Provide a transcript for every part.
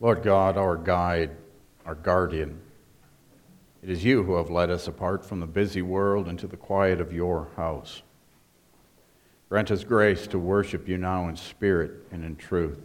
Lord God, our guide, our guardian, it is you who have led us apart from the busy world into the quiet of your house. Grant us grace to worship you now in spirit and in truth.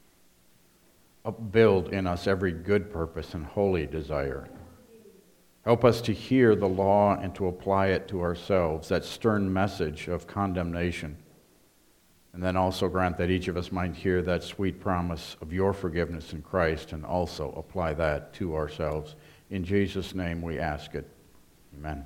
Upbuild in us every good purpose and holy desire. Help us to hear the law and to apply it to ourselves, that stern message of condemnation. And then also grant that each of us might hear that sweet promise of your forgiveness in Christ and also apply that to ourselves. In Jesus' name we ask it. Amen.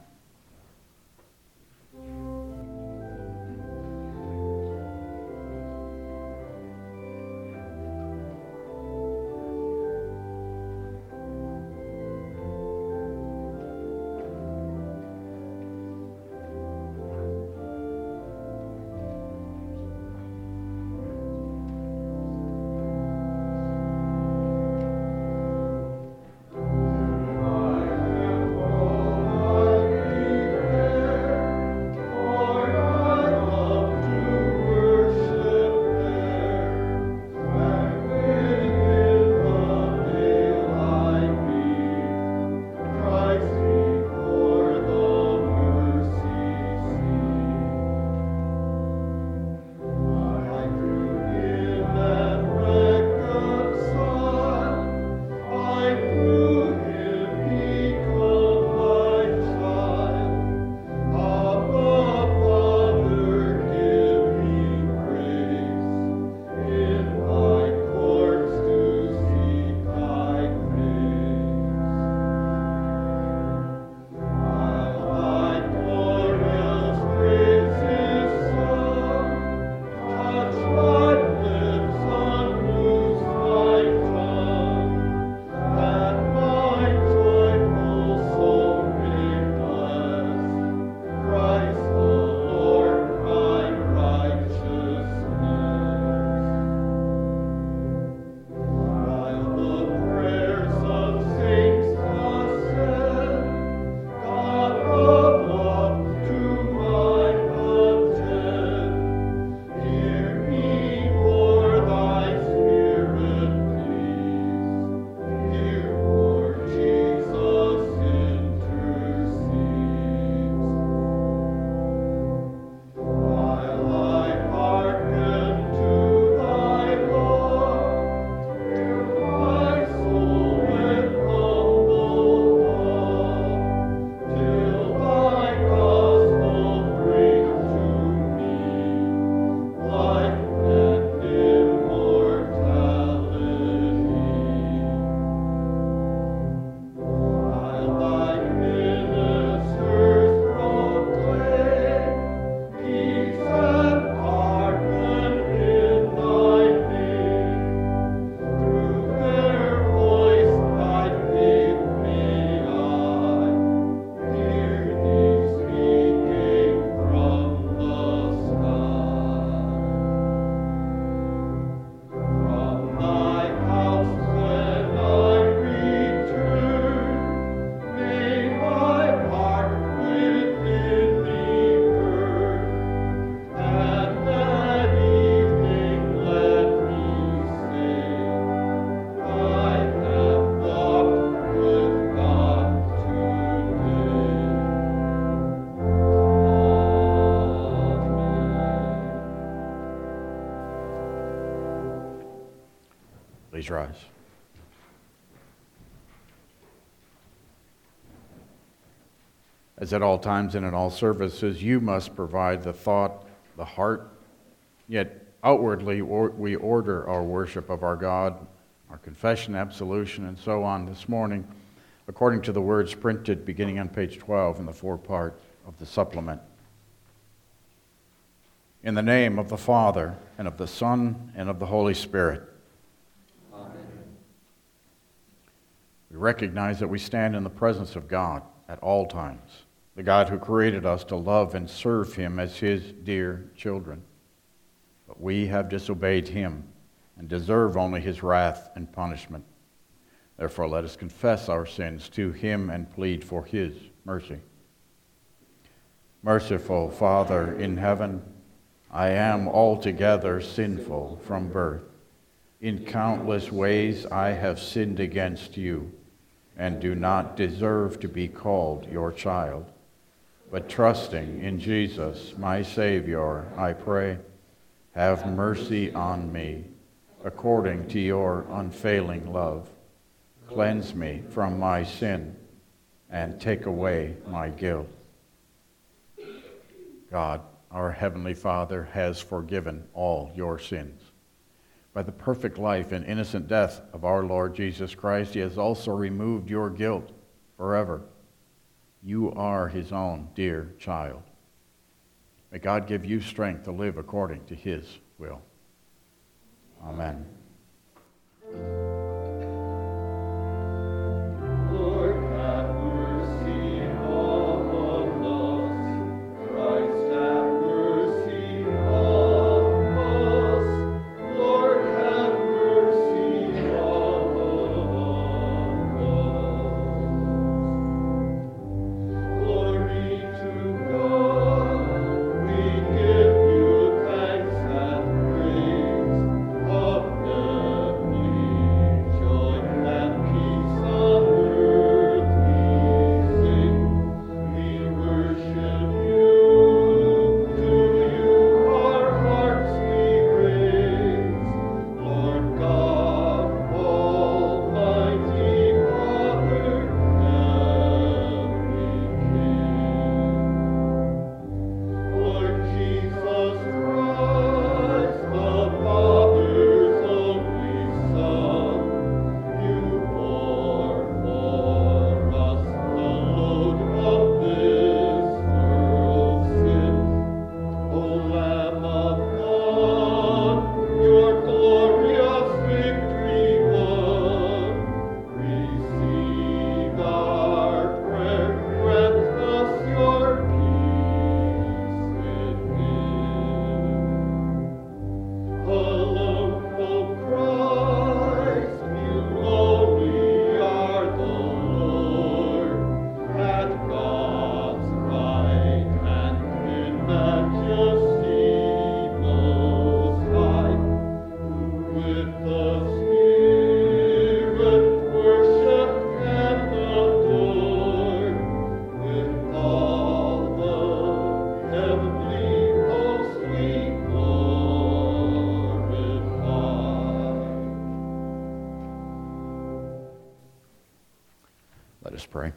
Please rise. As at all times and in all services, you must provide the thought, the heart, yet outwardly we order our worship of our God, our confession, absolution, and so on this morning, according to the words printed beginning on page 12 in the forepart of the supplement. In the name of the Father, and of the Son, and of the Holy Spirit. We recognize that we stand in the presence of God at all times, the God who created us to love and serve him as his dear children. But we have disobeyed him and deserve only his wrath and punishment. Therefore, let us confess our sins to him and plead for his mercy. Merciful Father in heaven, I am altogether sinful from birth. In countless ways I have sinned against you, and do not deserve to be called your child. But trusting in Jesus, my Savior, I pray, have mercy on me, according to your unfailing love. Cleanse me from my sin, and take away my guilt. God, our Heavenly Father, has forgiven all your sins. By the perfect life and innocent death of our Lord Jesus Christ, he has also removed your guilt forever. You are his own dear child. May God give you strength to live according to his will. Amen. Let us pray.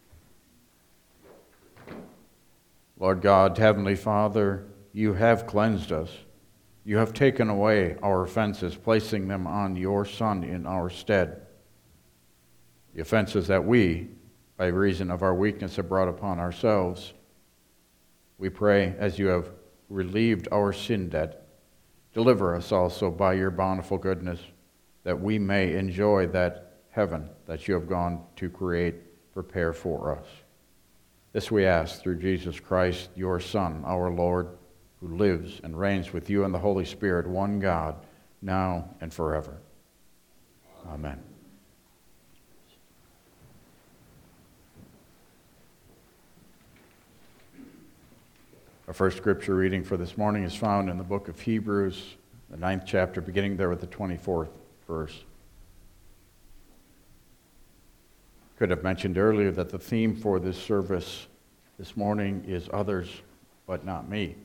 Lord God, Heavenly Father, you have cleansed us. You have taken away our offenses, placing them on your Son in our stead. The offenses that we, by reason of our weakness, have brought upon ourselves. We pray, as you have relieved our sin debt, deliver us also by your bountiful goodness, that we may enjoy that heaven that you have gone to prepare for us. This we ask through Jesus Christ, your Son, our Lord, who lives and reigns with you and the Holy Spirit, one God, now and forever. Amen. Our first scripture reading for this morning is found in the book of Hebrews, the 9th chapter, beginning there with the 24th verse. Could have mentioned earlier that the theme for this service this morning is others, but not me.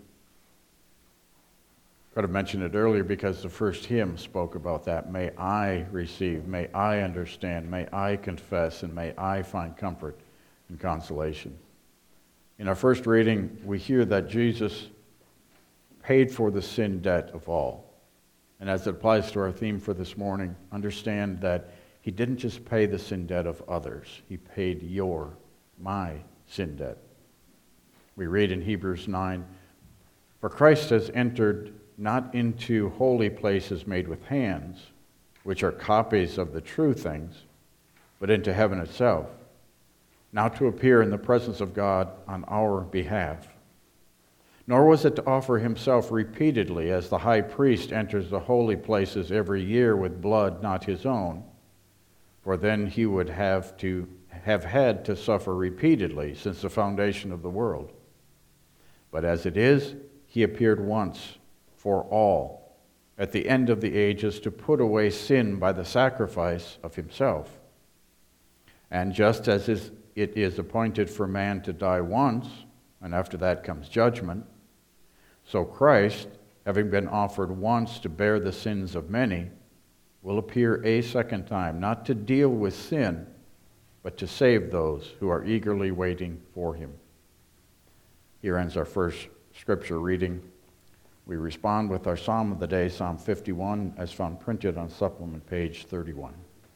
Could have mentioned it earlier because the first hymn spoke about that. May I receive, may I understand, may I confess, and may I find comfort and consolation. In our first reading, we hear that Jesus paid for the sin debt of all. And as it applies to our theme for this morning, understand that he didn't just pay the sin debt of others. He paid my sin debt. We read in Hebrews 9, "For Christ has entered not into holy places made with hands, which are copies of the true things, but into heaven itself, now to appear in the presence of God on our behalf. Nor was it to offer himself repeatedly, as the high priest enters the holy places every year with blood not his own, for then he would have had to suffer repeatedly since the foundation of the world. But as it is, he appeared once for all at the end of the ages to put away sin by the sacrifice of himself. And just as it is appointed for man to die once, and after that comes judgment, so Christ, having been offered once to bear the sins of many, will appear a second time, not to deal with sin, but to save those who are eagerly waiting for him. Here ends our first scripture reading. We respond with our psalm of the day, Psalm 51, as found printed on supplement page 31.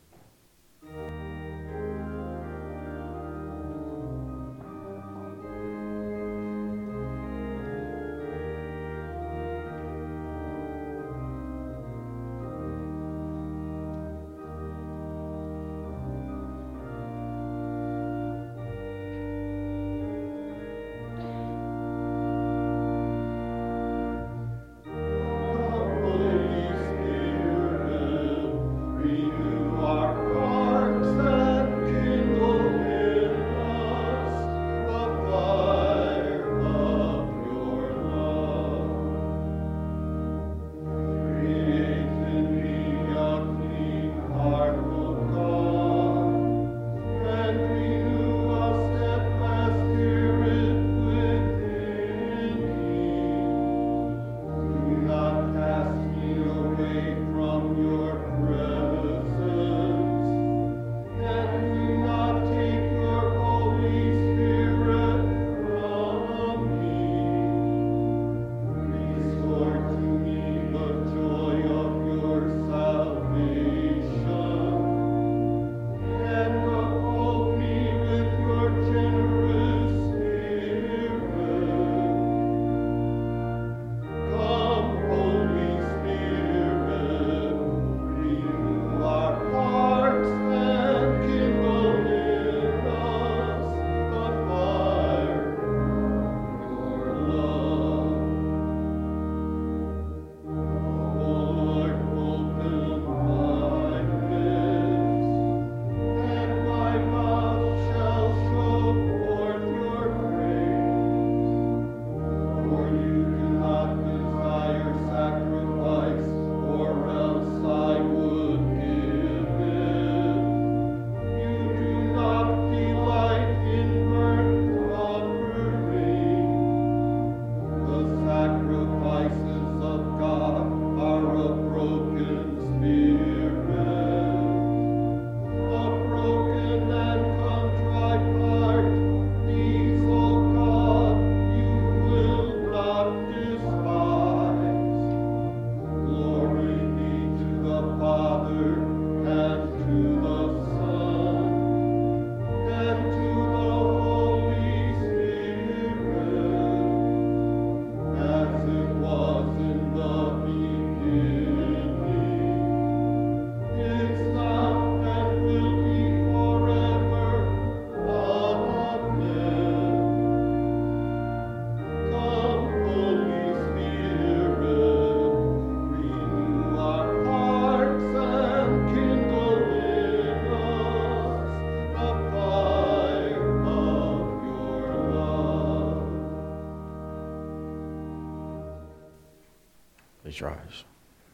Please rise.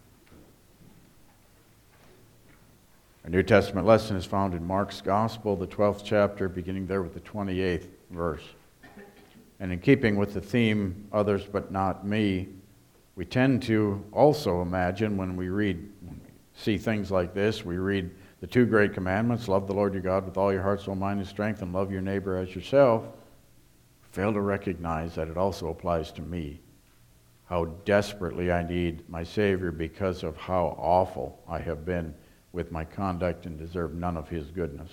Our New Testament lesson is found in Mark's Gospel, the 12th chapter, beginning there with the 28th verse. And in keeping with the theme, others but not me, we tend to also imagine when we see things like this, we read the two great commandments, love the Lord your God with all your heart, soul, mind, and strength, and love your neighbor as yourself, fail to recognize that it also applies to me. How desperately I need my Savior because of how awful I have been with my conduct and deserve none of his goodness.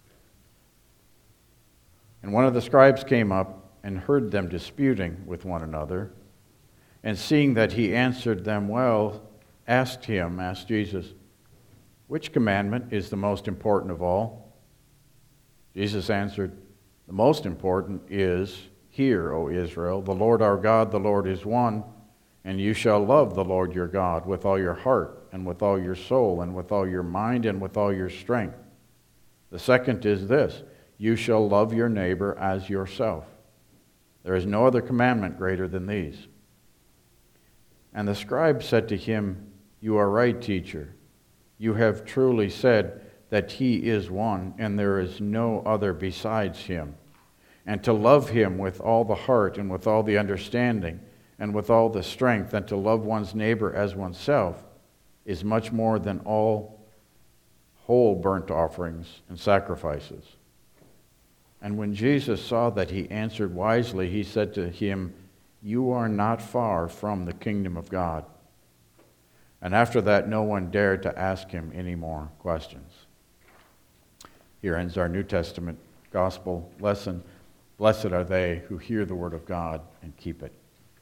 And one of the scribes came up and heard them disputing with one another, and seeing that he answered them well, asked Jesus, which commandment is the most important of all? Jesus answered, the most important is, hear, O Israel, the Lord our God, the Lord is one, and you shall love the Lord your God with all your heart, and with all your soul, and with all your mind, and with all your strength. The second is this, you shall love your neighbor as yourself. There is no other commandment greater than these. And the scribe said to him, You are right, teacher. You have truly said that he is one, and there is no other besides him. And to love him with all the heart and with all the understanding and with all the strength, and to love one's neighbor as oneself, is much more than all whole burnt offerings and sacrifices. And when Jesus saw that he answered wisely, he said to him, You are not far from the kingdom of God. And after that, no one dared to ask him any more questions. Here ends our New Testament gospel lesson. Blessed are they who hear the word of God and keep it.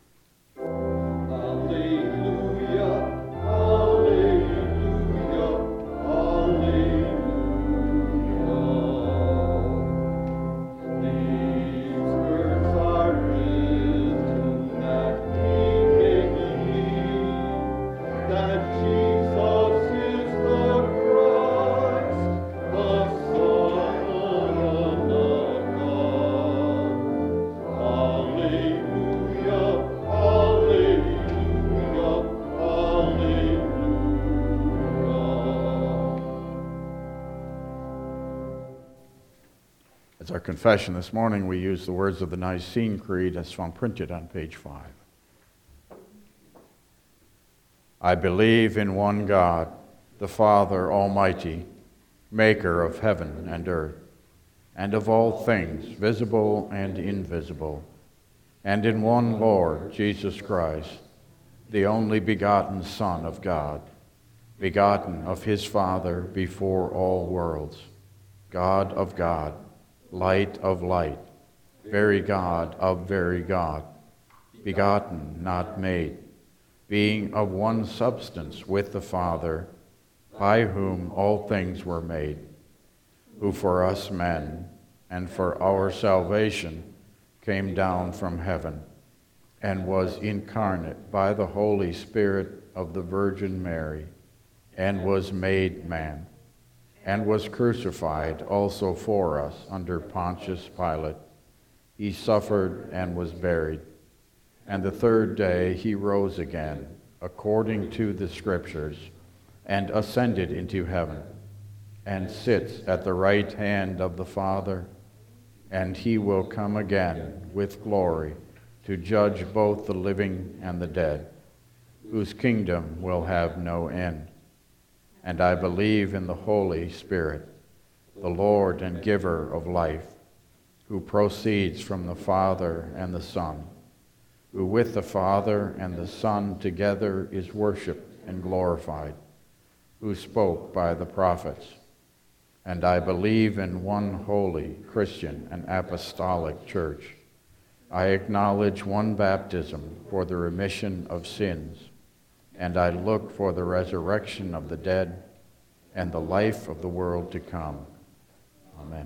As our confession this morning, we use the words of the Nicene Creed as found printed on page 5. I believe in one God, the Father Almighty, maker of heaven and earth, and of all things visible and invisible, and in one Lord, Jesus Christ, the only begotten Son of God, begotten of his Father before all worlds, God of God, light of light, very God of very God, begotten, not made, being of one substance with the Father, by whom all things were made, who for us men and for our salvation came down from heaven, and was incarnate by the Holy Spirit of the Virgin Mary, and was made man, and was crucified also for us under Pontius Pilate. He suffered and was buried. And the third day he rose again, according to the Scriptures, and ascended into heaven, and sits at the right hand of the Father. And he will come again with glory to judge both the living and the dead, whose kingdom will have no end. And I believe in the Holy Spirit, the Lord and giver of life, who proceeds from the Father and the Son, who with the Father and the Son together is worshipped and glorified, who spoke by the prophets. And I believe in one holy, Christian, and apostolic church. I acknowledge one baptism for the remission of sins, and I look for the resurrection of the dead and the life of the world to come. Amen.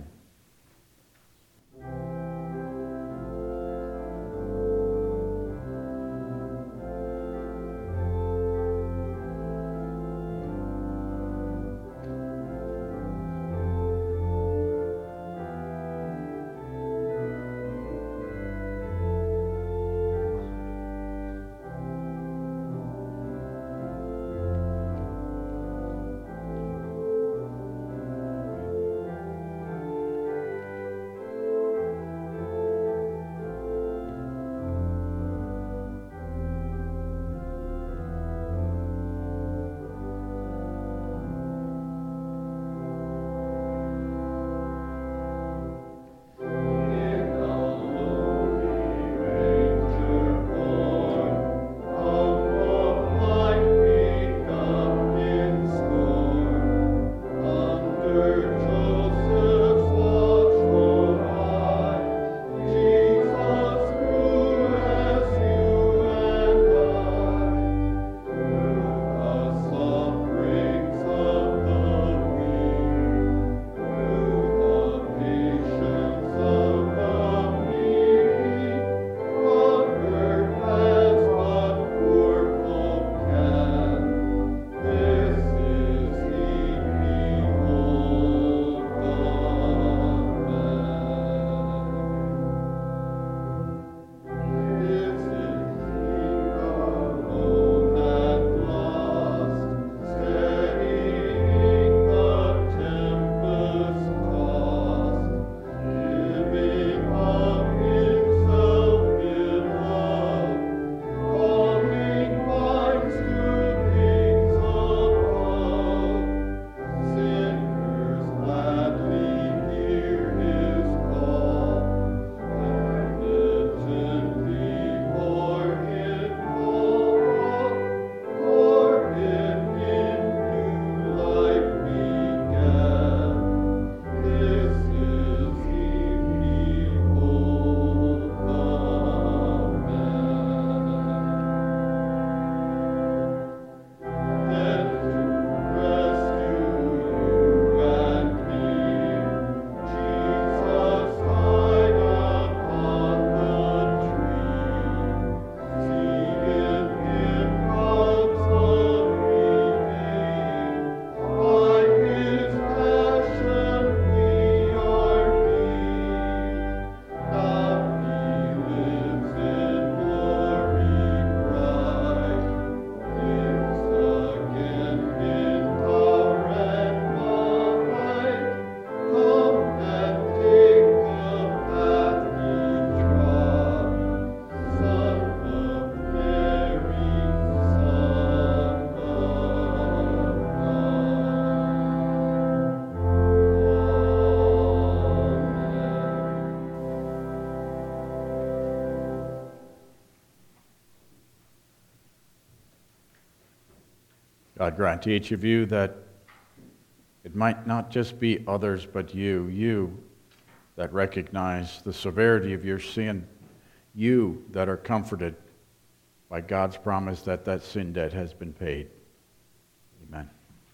God grant to each of you that it might not just be others but you that recognize the severity of your sin, you that are comforted by God's promise that that sin debt has been paid. Amen.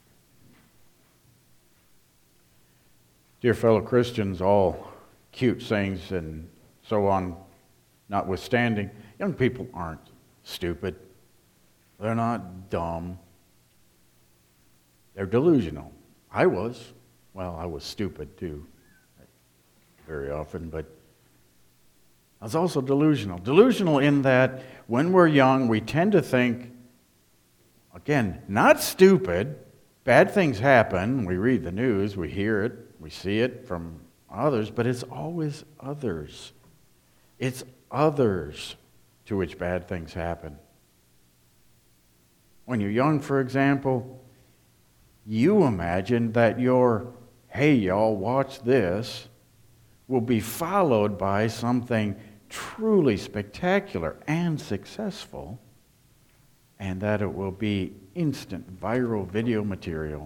Dear fellow Christians, all cute sayings and so on notwithstanding, young people aren't stupid. They're not dumb. They're delusional. I was stupid too, very often, but I was also delusional. Delusional in that when we're young, we tend to think, again, not stupid. Bad things happen. We read the news, we hear it, we see it from others, but it's always others. It's others to which bad things happen. When you're young, for example, you imagine that your, hey, y'all, watch this, will be followed by something truly spectacular and successful, and that it will be instant viral video material.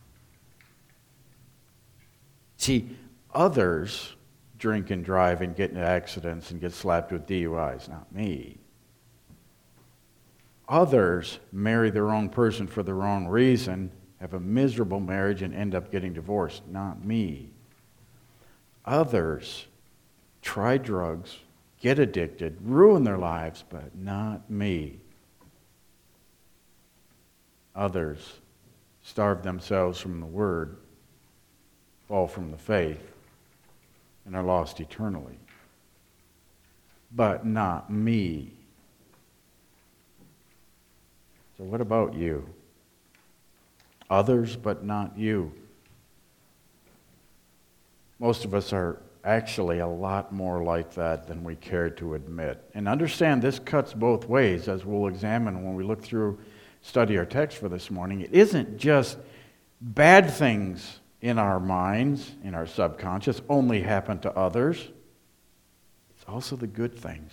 See, others drink and drive and get into accidents and get slapped with DUIs, not me. Others marry the wrong person for the wrong reason, have a miserable marriage and end up getting divorced, not me. Others try drugs, get addicted, ruin their lives, but not me. Others starve themselves from the Word, fall from the faith, and are lost eternally. But not me. So what about you? Others, but not you. Most of us are actually a lot more like that than we care to admit. And understand this cuts both ways, as we'll examine when we study our text for this morning. It isn't just bad things in our minds, in our subconscious, only happen to others. It's also the good things.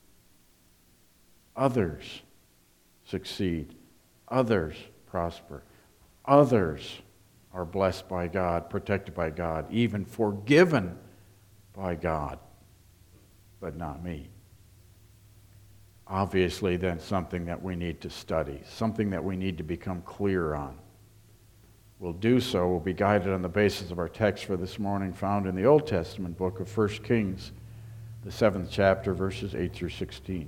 Others succeed. Others prosper. Others are blessed by God, protected by God, even forgiven by God, but not me. Obviously, then, something that we need to study, something that we need to become clear on. We'll do so, we'll be guided on the basis of our text for this morning, found in the Old Testament book of 1 Kings, the 7th chapter, verses 8 through 16.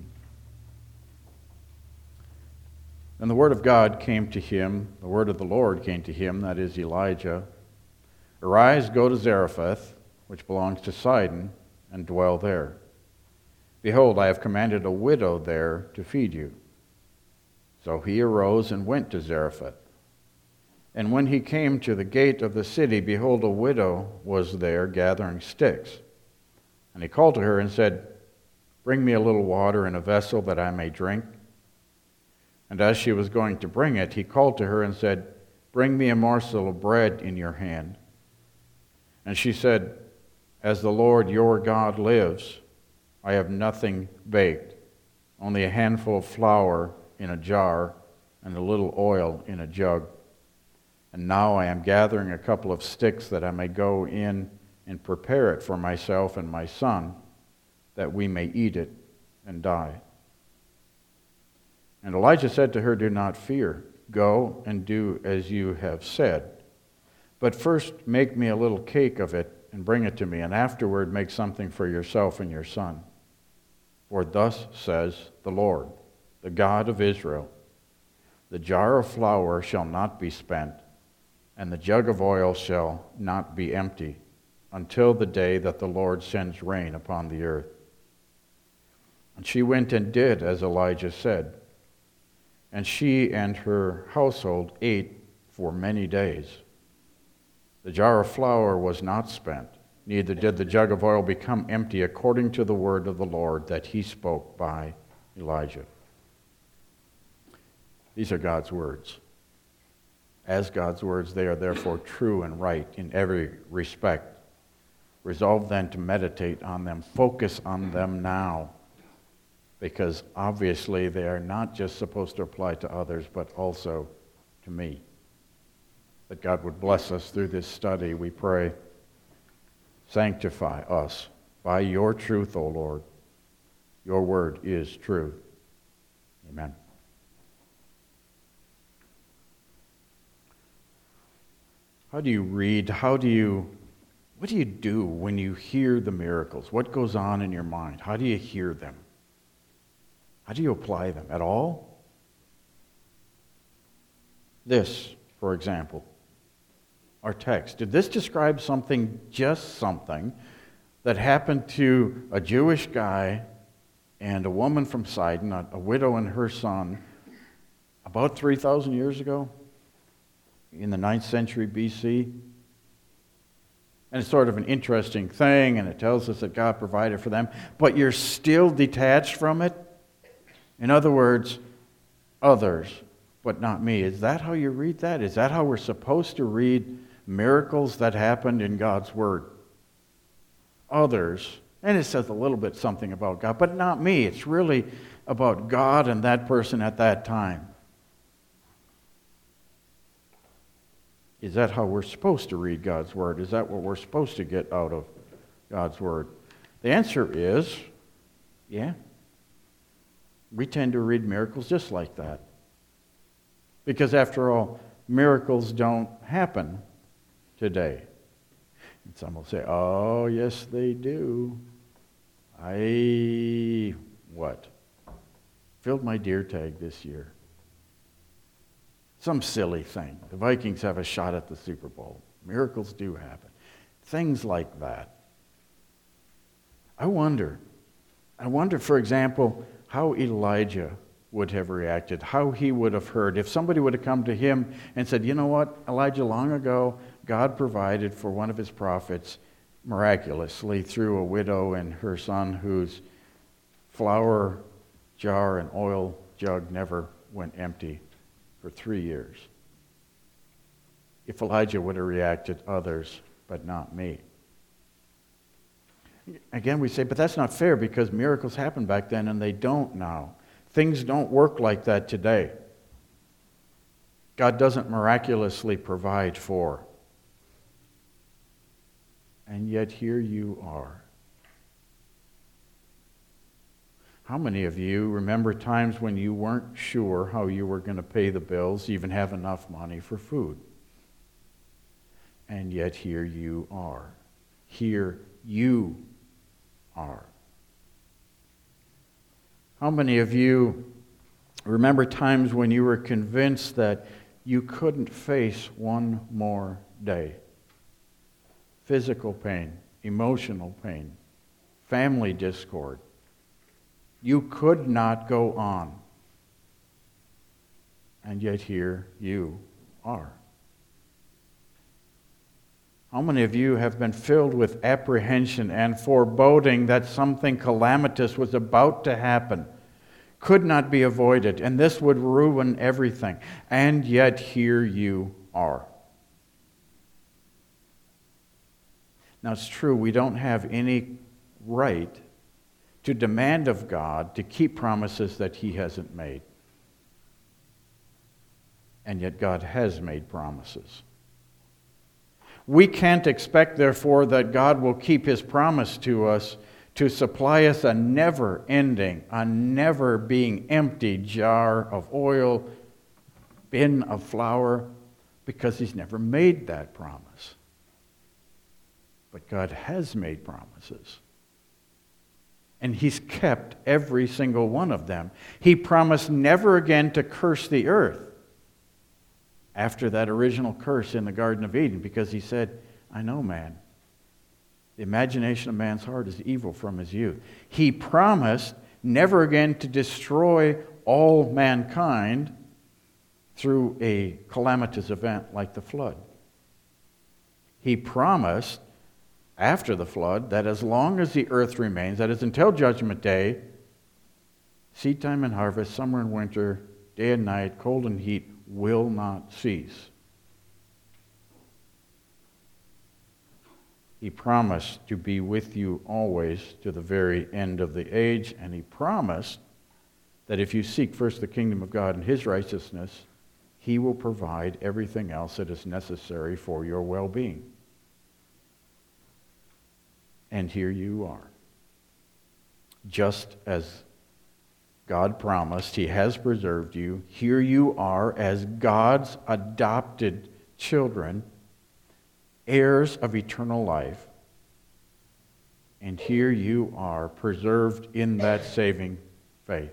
And the word of God came to him, the word of the Lord came to him, that is Elijah. Arise, go to Zarephath, which belongs to Sidon, and dwell there. Behold, I have commanded a widow there to feed you. So he arose and went to Zarephath. And when he came to the gate of the city, behold, a widow was there gathering sticks. And he called to her and said, Bring me a little water in a vessel that I may drink. And as she was going to bring it, he called to her and said, Bring me a morsel of bread in your hand. And she said, As the Lord your God lives, I have nothing baked, only a handful of flour in a jar and a little oil in a jug. And now I am gathering a couple of sticks that I may go in and prepare it for myself and my son, that we may eat it and die. And Elijah said to her, Do not fear. Go and do as you have said. But first make me a little cake of it and bring it to me, and afterward make something for yourself and your son. For thus says the Lord, the God of Israel, the jar of flour shall not be spent, and the jug of oil shall not be empty, until the day that the Lord sends rain upon the earth. And she went and did as Elijah said. And she and her household ate for many days. The jar of flour was not spent, neither did the jug of oil become empty, according to the word of the Lord that he spoke by Elijah. These are God's words. As God's words, they are therefore true and right in every respect. Resolve then to meditate on them, focus on them now, because obviously they are not just supposed to apply to others, but also to me. That God would bless us through this study, we pray. Sanctify us by your truth, O Lord. Your word is truth. Amen. How do you read? What do you do when you hear the miracles? What goes on in your mind? How do you hear them? How do you apply them at all? This, for example, our text. Did this describe something, just something, that happened to a Jewish guy and a woman from Sidon, a widow and her son, about 3,000 years ago, in the 9th century BC? And it's sort of an interesting thing, and it tells us that God provided for them, but you're still detached from it? In other words, others, but not me. Is that how you read that? Is that how we're supposed to read miracles that happened in God's Word? Others, and it says a little bit something about God, but not me. It's really about God and that person at that time. Is that how we're supposed to read God's Word? Is that what we're supposed to get out of God's Word? The answer is, yeah. We tend to read miracles just like that. Because after all, miracles don't happen today. And some will say, oh, yes, they do. Filled my deer tag this year. Some silly thing. The Vikings have a shot at the Super Bowl. Miracles do happen. Things like that. I wonder, for example, how Elijah would have reacted, how he would have heard. If somebody would have come to him and said, you know what, Elijah, long ago, God provided for one of his prophets miraculously through a widow and her son whose flour jar and oil jug never went empty for 3 years. If Elijah would have reacted, others, but not me. Again, we say, but that's not fair because miracles happened back then and they don't now. Things don't work like that today. God doesn't miraculously provide for. And yet here you are. How many of you remember times when you weren't sure how you were going to pay the bills, even have enough money for food? And yet here you are. Here you are. How many of you remember times when you were convinced that you couldn't face one more day? Physical pain, emotional pain, family discord. You could not go on. And yet here you are. How many of you have been filled with apprehension and foreboding that something calamitous was about to happen, could not be avoided, and this would ruin everything? And yet here you are. Now it's true, we don't have any right to demand of God to keep promises that He hasn't made. And yet God has made promises. We can't expect, therefore, that God will keep His promise to us to supply us a never-ending, a never-being empty jar of oil, bin of flour, because He's never made that promise. But God has made promises. And He's kept every single one of them. He promised never again to curse the earth after that original curse in the Garden of Eden, because He said, I know man. The imagination of man's heart is evil from his youth. He promised never again to destroy all mankind through a calamitous event like the flood. He promised after the flood that as long as the earth remains, that is until Judgment Day, seed time and harvest, summer and winter, day and night, cold and heat will not cease. He promised to be with you always to the very end of the age, and He promised that if you seek first the kingdom of God and His righteousness, He will provide everything else that is necessary for your well-being. And here you are. Just as God promised, He has preserved you. Here you are as God's adopted children, heirs of eternal life. And here you are, preserved in that saving faith.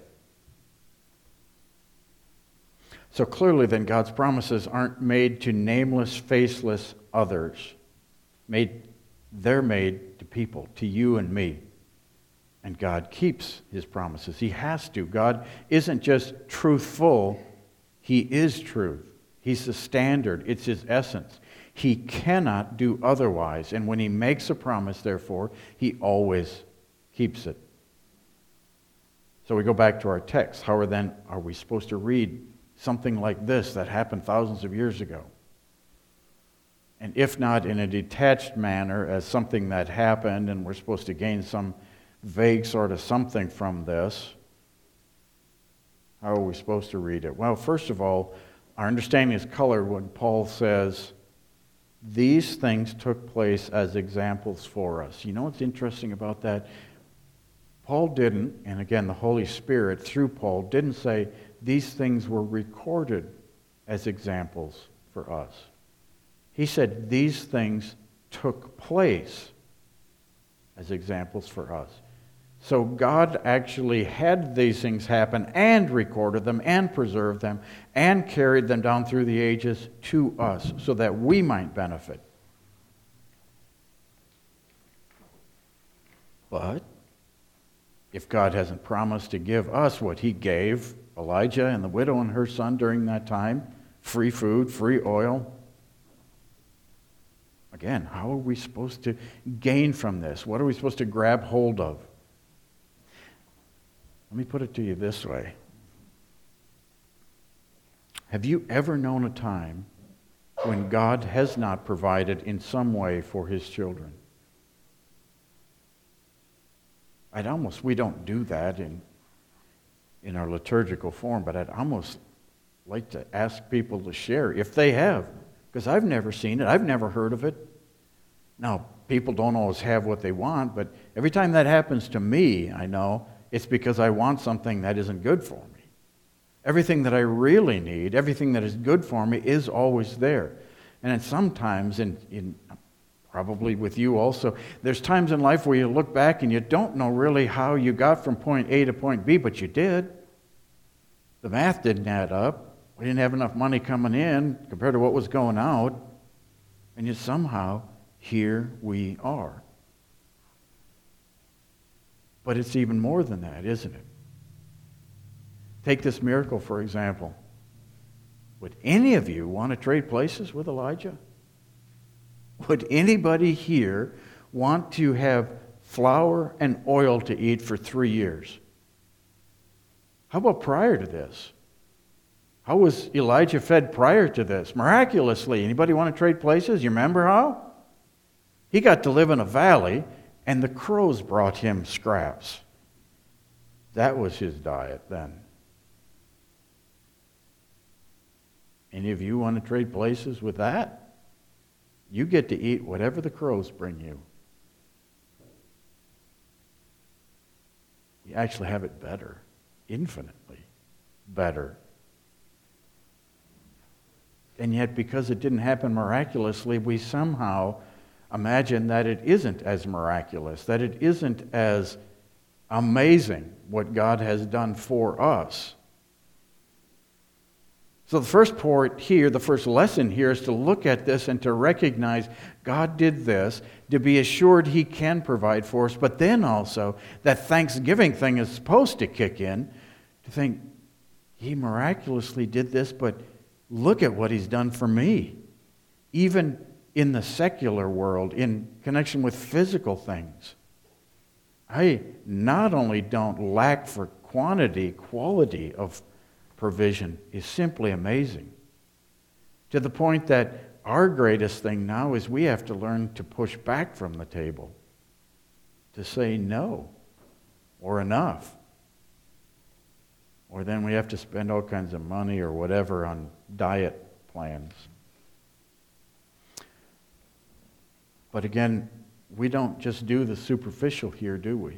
So clearly then, God's promises aren't made to nameless, faceless others. They're made to people, to you and me. And God keeps His promises. He has to. God isn't just truthful, He is truth. He's the standard. It's His essence. He cannot do otherwise. And when He makes a promise, therefore, He always keeps it. So we go back to our text. How are we supposed to read something like this that happened thousands of years ago? And if not in a detached manner as something that happened and we're supposed to gain some vague sort of something from this, how are we supposed to read it? Well, first of all, our understanding is colored when Paul says, these things took place as examples for us. You know what's interesting about that? Paul didn't, and again, the Holy Spirit through Paul didn't say these things were recorded as examples for us. He said these things took place as examples for us. So God actually had these things happen and recorded them and preserved them and carried them down through the ages to us so that we might benefit. But if God hasn't promised to give us what He gave Elijah and the widow and her son during that time, free food, free oil, again, how are we supposed to gain from this? What are we supposed to grab hold of? Let me put it to you this way. Have you ever known a time when God has not provided in some way for His children? We don't do that in our liturgical form, but I'd almost like to ask people to share if they have, because I've never seen it. I've never heard of it. Now, people don't always have what they want, but every time that happens to me, I know it's because I want something that isn't good for me. Everything that I really need, everything that is good for me is always there. And sometimes, in probably with you also, there's times in life where you look back and you don't know really how you got from point A to point B, but you did. The math didn't add up. We didn't have enough money coming in compared to what was going out. And yet somehow, here we are. But it's even more than that, isn't it? Take this miracle, for example. Would any of you want to trade places with Elijah? Would anybody here want to have flour and oil to eat for 3 years? How about prior to this? How was Elijah fed prior to this? Miraculously. Anybody want to trade places? You remember how? He got to live in a valley, and the crows brought him scraps. That was his diet then. Any of you want to trade places with that? You get to eat whatever the crows bring you. You actually have it better, infinitely better. And yet, because it didn't happen miraculously, we somehow imagine that it isn't as miraculous, that it isn't as amazing what God has done for us. So the first part here, the first lesson here is to look at this and to recognize God did this, to be assured He can provide for us, but then also that Thanksgiving thing is supposed to kick in, to think, He miraculously did this, but look at what He's done for me. Even in the secular world, in connection with physical things. I not only don't lack for quantity, quality of provision is simply amazing. To the point that our greatest thing now is we have to learn to push back from the table, to say no, or enough, or then we have to spend all kinds of money or whatever on diet plans. But again, we don't just do the superficial here, do we?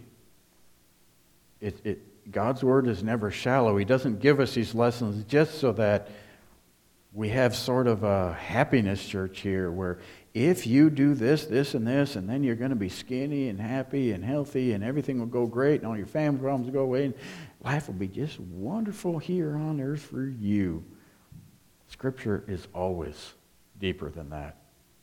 God's Word is never shallow. He doesn't give us these lessons just so that we have sort of a happiness church here where if you do this, this, and this, and then you're going to be skinny and happy and healthy and everything will go great and all your family problems will go away and life will be just wonderful here on earth for you. Scripture is always deeper than that.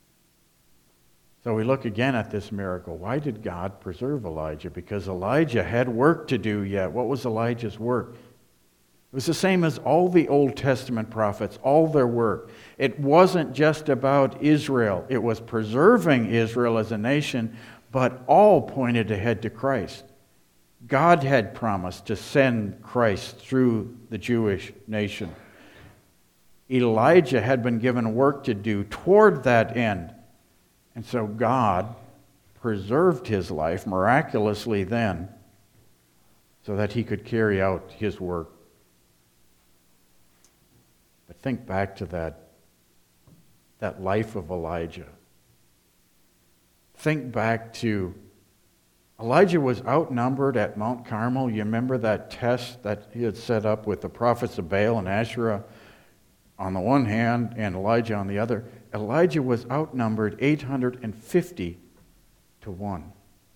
So we look again at this miracle. Why did God preserve Elijah? Because Elijah had work to do yet. What was Elijah's work? It was the same as all the Old Testament prophets, all their work. It wasn't just about Israel. It was preserving Israel as a nation, but all pointed ahead to Christ. God had promised to send Christ through the Jewish nation. Elijah had been given work to do toward that end. And so God preserved his life miraculously then so that he could carry out his work. But think back to that life of Elijah. Think back to Elijah was outnumbered at Mount Carmel. You remember that test that he had set up with the prophets of Baal and Asherah on the one hand and Elijah on the other. Elijah was outnumbered 850 to 1.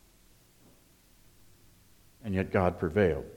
And yet God prevailed.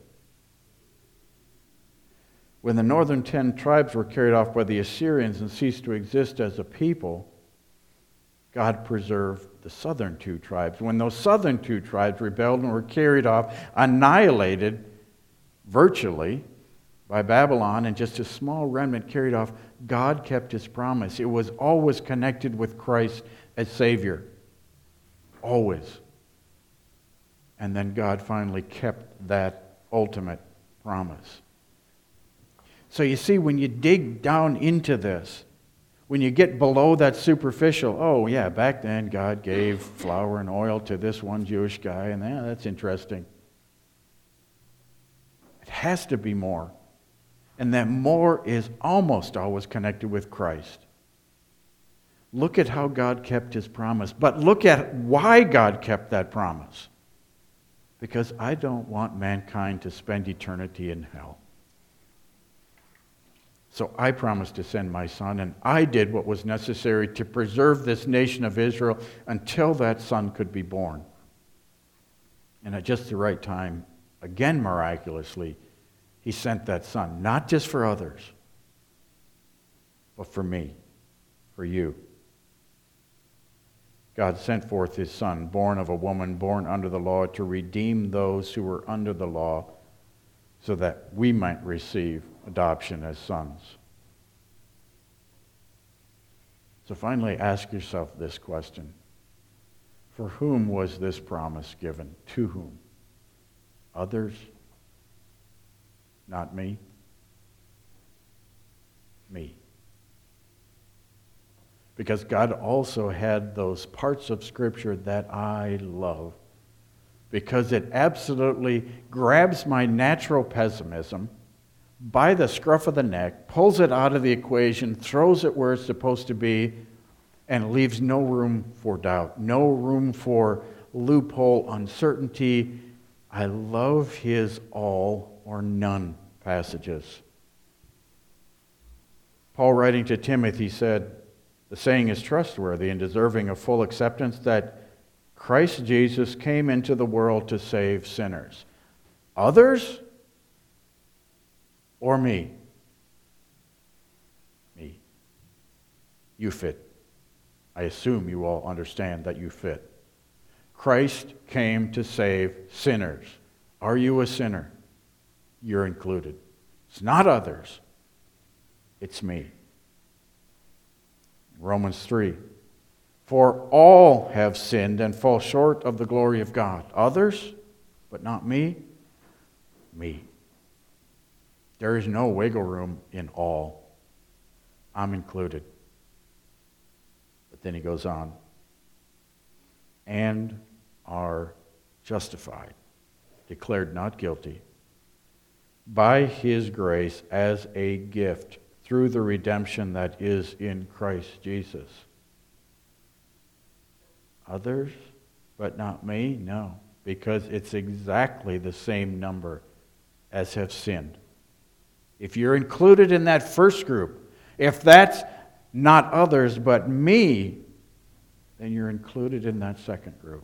When the northern 10 tribes were carried off by the Assyrians and ceased to exist as a people, God preserved the southern 2 tribes. When those southern 2 tribes rebelled and were carried off, annihilated virtually by Babylon, and just a small remnant carried off, God kept his promise. It was always connected with Christ as Savior. Always. And then God finally kept that ultimate promise. So you see, when you dig down into this, when you get below that superficial, oh yeah, back then God gave flour and oil to this one Jewish guy, and yeah, that's interesting. It has to be more. And that more is almost always connected with Christ. Look at how God kept his promise. But look at why God kept that promise. Because I don't want mankind to spend eternity in hell. So I promised to send my son, and I did what was necessary to preserve this nation of Israel until that son could be born. And at just the right time, again miraculously, he sent that son, not just for others, but for me, for you. God sent forth his son, born of a woman, born under the law, to redeem those who were under the law, so that we might receive adoption as sons. So finally, ask yourself this question. For whom was this promise given? To whom? Others? Not me. Me. Because God also had those parts of Scripture that I love. Because it absolutely grabs my natural pessimism by the scruff of the neck, pulls it out of the equation, throws it where it's supposed to be, and leaves no room for doubt, no room for loophole, uncertainty. I love his all or none passages. Paul, writing to Timothy, said, the saying is trustworthy and deserving of full acceptance that Christ Jesus came into the world to save sinners. Others or me? Me. You fit. I assume you all understand that you fit. Christ came to save sinners. Are you a sinner? You're included. It's not others. It's me. Romans 3. For all have sinned and fall short of the glory of God. Others, but not me. Me. There is no wiggle room in all. I'm included. But then he goes on. And are justified, declared not guilty, by his grace as a gift through the redemption that is in Christ Jesus. Others, but not me? No, because it's exactly the same number as have sinned. If you're included in that first group, if that's not others but me, then you're included in that second group.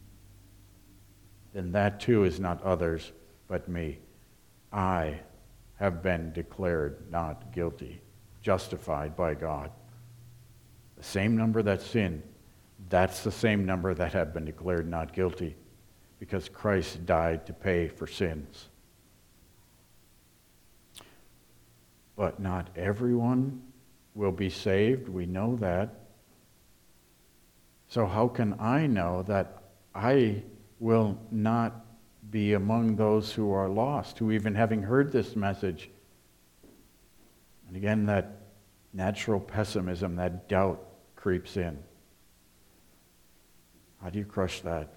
Then that too is not others but me. I have been declared not guilty, justified by God. The same number that sinned, that's the same number that have been declared not guilty, because Christ died to pay for sins. But not everyone will be saved. We know that. So how can I know that I will not be among those who are lost, who even having heard this message? And again, that natural pessimism, that doubt creeps in. How do you crush that?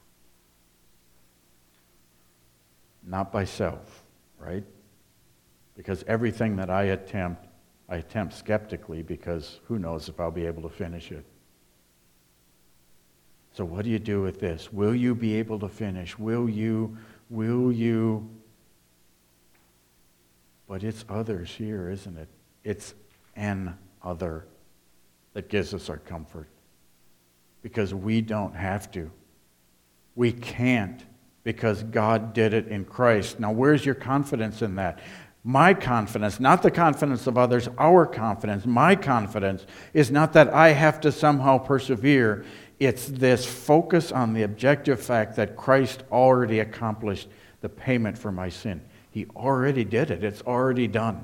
Not by self, right? Because everything that I attempt skeptically, because who knows if I'll be able to finish it. So what do you do with this? Will you be able to finish? Will you? But it's others here, isn't it? It's an other that gives us our comfort. Because we don't have to. We can't, because God did it in Christ. Now, where's your confidence in that? My confidence, not the confidence of others, our confidence, my confidence is not that I have to somehow persevere. It's this focus on the objective fact that Christ already accomplished the payment for my sin. He already did it. It's already done.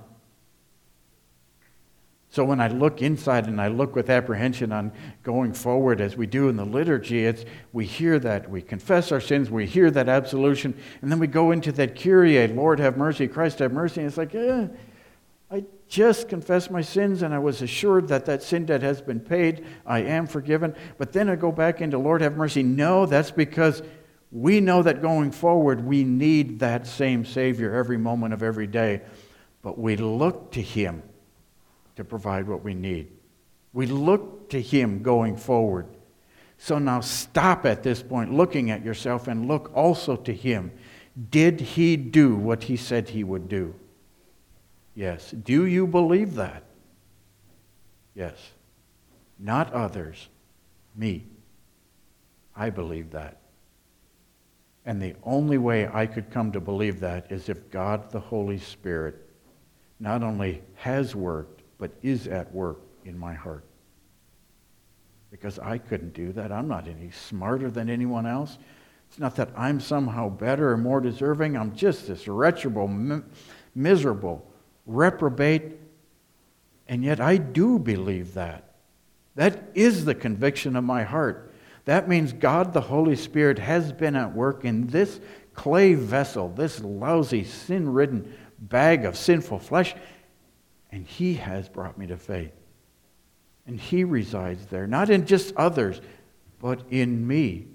So when I look inside and I look with apprehension on going forward as we do in the liturgy, we hear that, we confess our sins, we hear that absolution, and then we go into that Kyrie, Lord have mercy, Christ have mercy, and it's like, I just confessed my sins and I was assured that that sin debt has been paid, I am forgiven, but then I go back into Lord have mercy. No, that's because we know that going forward we need that same Savior every moment of every day, but we look to Him to provide what we need. We look to Him going forward. So now stop at this point looking at yourself and look also to Him. Did He do what He said He would do? Yes. Do you believe that? Yes. Not others. Me. I believe that. And the only way I could come to believe that is if God the Holy Spirit not only has worked, but is at work in my heart. Because I couldn't do that. I'm not any smarter than anyone else. It's not that I'm somehow better or more deserving. I'm just this wretchable, miserable, reprobate. And yet I do believe that. That is the conviction of my heart. That means God the Holy Spirit has been at work in this clay vessel, this lousy, sin-ridden bag of sinful flesh, and He has brought me to faith. And He resides there, not in just others, but in me.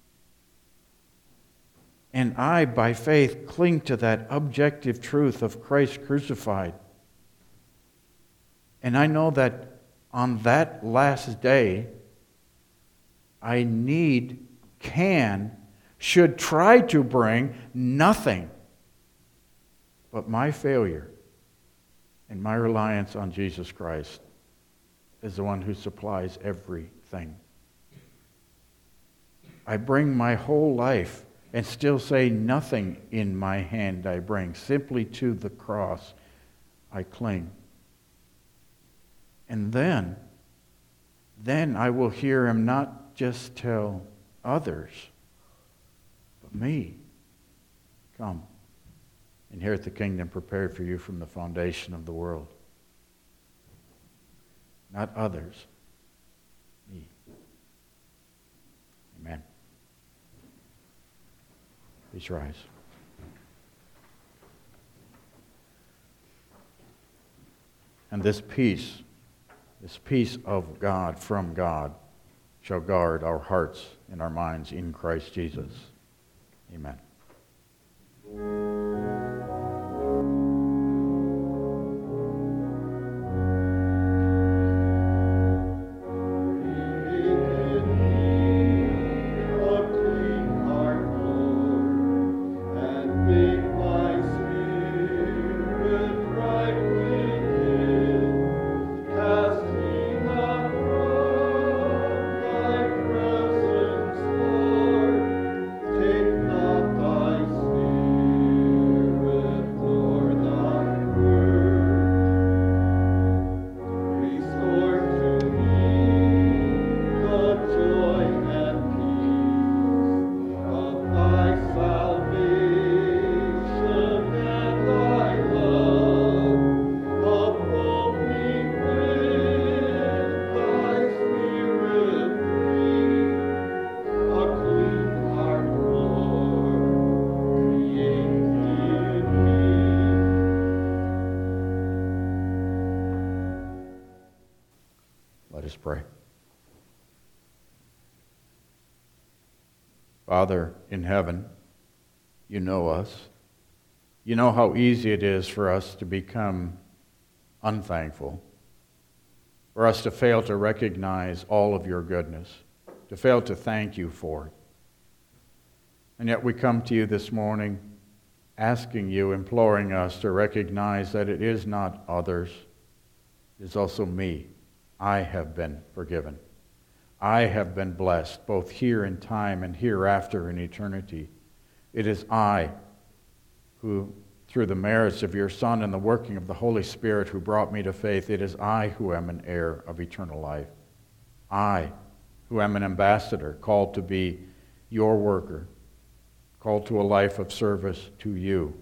And I, by faith, cling to that objective truth of Christ crucified. And I know that on that last day, I should try to bring nothing but my failure and my reliance on Jesus Christ as the one who supplies everything. I bring my whole life and still say nothing in my hand I bring. Simply to the cross I cling. And then I will hear Him not just tell others, but me, come, inherit the kingdom prepared for you from the foundation of the world. Not others, me. Amen. Please rise. And this peace of God, from God, shall guard our hearts and our minds in Christ Jesus. Amen. us pray. Father in heaven, you know us. You know how easy it is for us to become unthankful, for us to fail to recognize all of your goodness, to fail to thank you for it. And yet we come to you this morning asking you, imploring us to recognize that it is not others, it is also me. I have been forgiven. I have been blessed, both here in time and hereafter in eternity. It is I who, through the merits of your Son and the working of the Holy Spirit who brought me to faith, it is I who am an heir of eternal life. I who am an ambassador, called to be your worker, called to a life of service to you.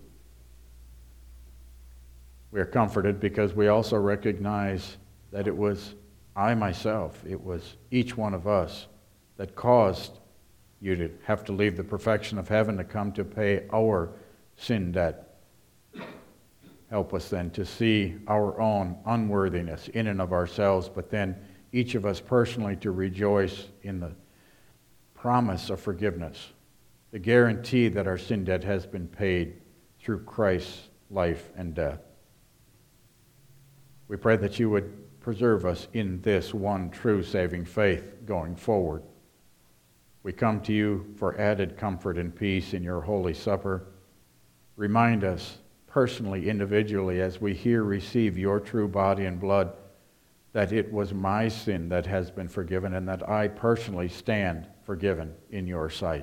We are comforted because we also recognize that it was I myself, it was each one of us that caused you to have to leave the perfection of heaven to come to pay our sin debt. Help us then to see our own unworthiness in and of ourselves, but then each of us personally to rejoice in the promise of forgiveness, the guarantee that our sin debt has been paid through Christ's life and death. We pray that you would preserve us in this one true saving faith going forward. We come to you for added comfort and peace in your Holy Supper. Remind us personally, individually, as we here receive your true body and blood, that it was my sin that has been forgiven and that I personally stand forgiven in your sight.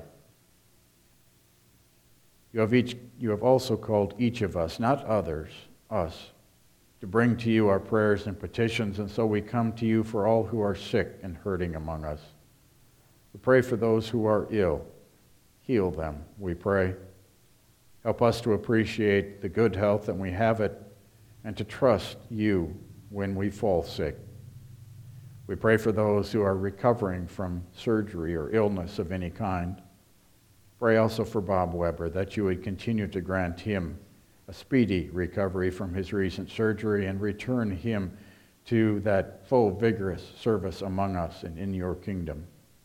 You have also called each of us, not others, us, to bring to you our prayers and petitions, and so we come to you for all who are sick and hurting among us. We pray for those who are ill. Heal them, we pray. Help us to appreciate the good health that we have it and to trust you when we fall sick. We pray for those who are recovering from surgery or illness of any kind. Pray also for Bob Weber, that you would continue to grant him a speedy recovery from his recent surgery and return him to that full, vigorous service among us and in your kingdom.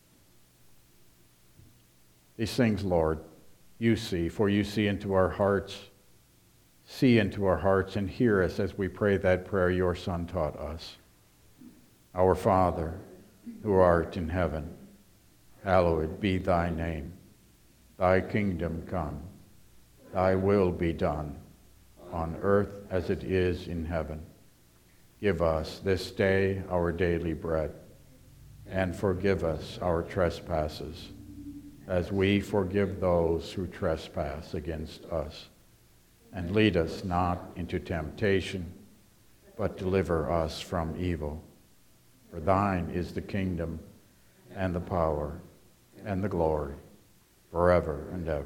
These things, Lord, you see, for you see into our hearts. See into our hearts and hear us as we pray that prayer your Son taught us. Our Father, who art in heaven, hallowed be thy name. Thy kingdom come, thy will be done, on earth as it is in heaven. Give us this day our daily bread, and forgive us our trespasses, as we forgive those who trespass against us. And lead us not into temptation, but deliver us from evil. For thine is the kingdom, and the power, and the glory, forever and ever.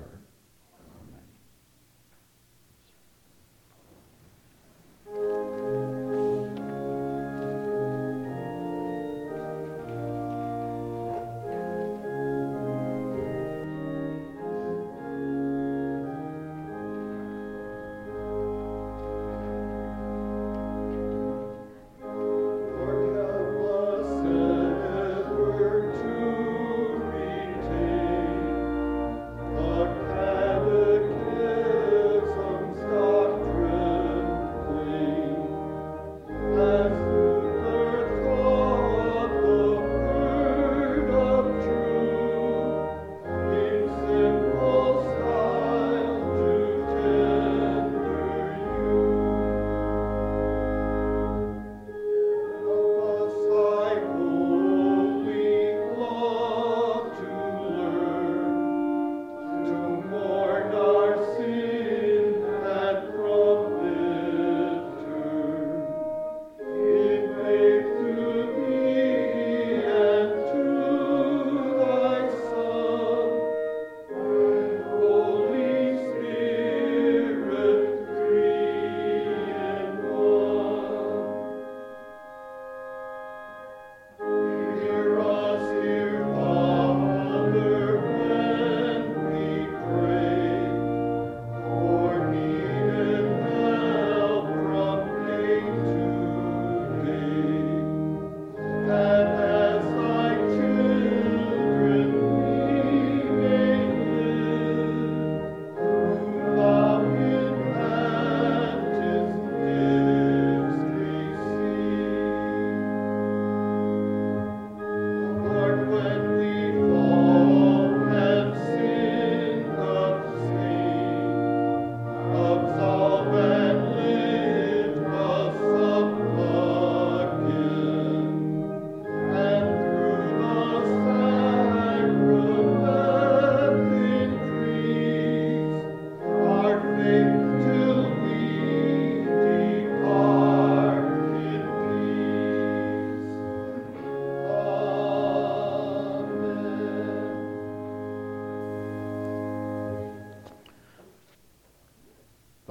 Lord,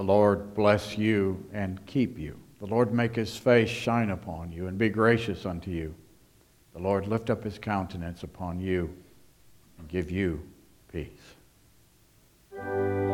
Lord bless you and keep you. The Lord make his face shine upon you and be gracious unto you. The Lord lift up his countenance upon you and give you peace.